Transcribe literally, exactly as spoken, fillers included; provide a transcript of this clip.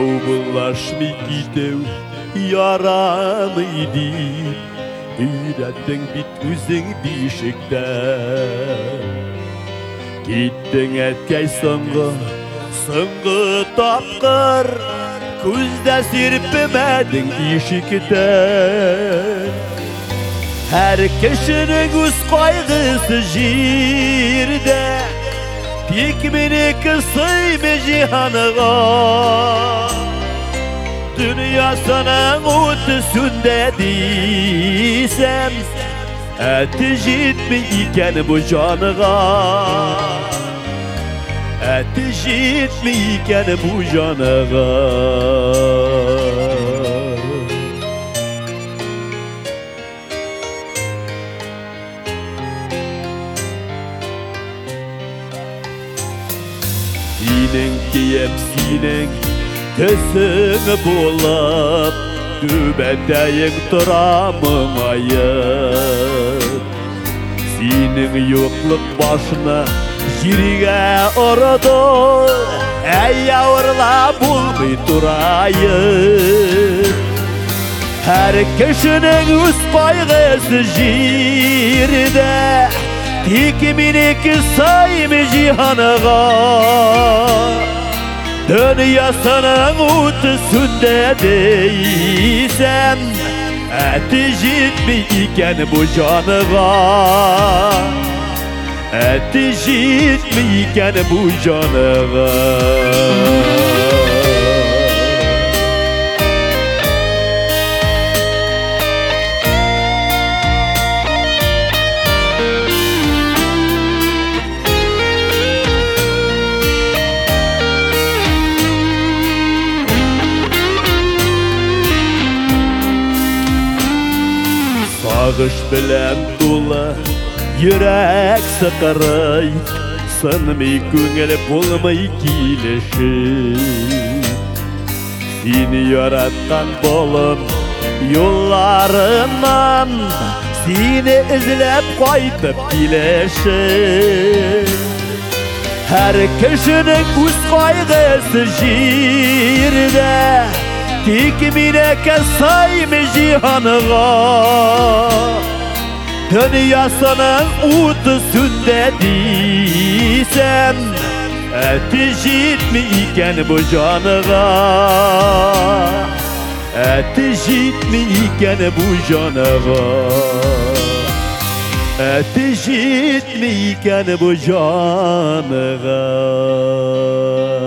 Savbulaşmı gidev yaranıydı. Ürettin bit üzün dişikten. Gittin etkey soңғы, soңғы tapqır. Күзде сирпімедің ишіктен. Her kişinin üz kaygısı jirde. Tek meneki sıyma cihanıga. Dünyasının ötüsünde diysem, eti jitmi iken bu canıga. Eti jitmi iken bu canıga. Sinin kiyem sinin tüsüngü bulup, dübendeyik duramın ayıp. Sinin yokluk başına jirige ordu, ey yavrla bulmay durayıp. Her kişinin üz kaygısı jirde. Tek meneki sayma cihanıga. Dünyasının ötüsünde diysem, eti jitmi iken bu canıga. Eti jitmi iken bu canıga. Sağış bilen dula yürek sıkırıy. Sınmay köngül bulmay kilişip. Seni yaratkan bolum yollarından, seni izlep qaytıp kilişip. Her kişinin üz kaygısı jirde. Tek meneki sayma cihanıga. Dünyasının ötüsünde diysem, eti jitmi iken bu canıga. Eti jitmi iken bu canıga. Eti jitmi iken bu canıga.